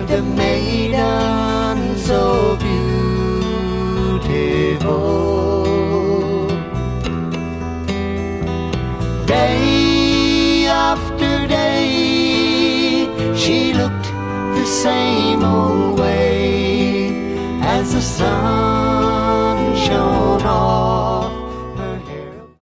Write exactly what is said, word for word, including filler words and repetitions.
the maiden so beautiful. Day after day she looked the same old way as the sun shone on.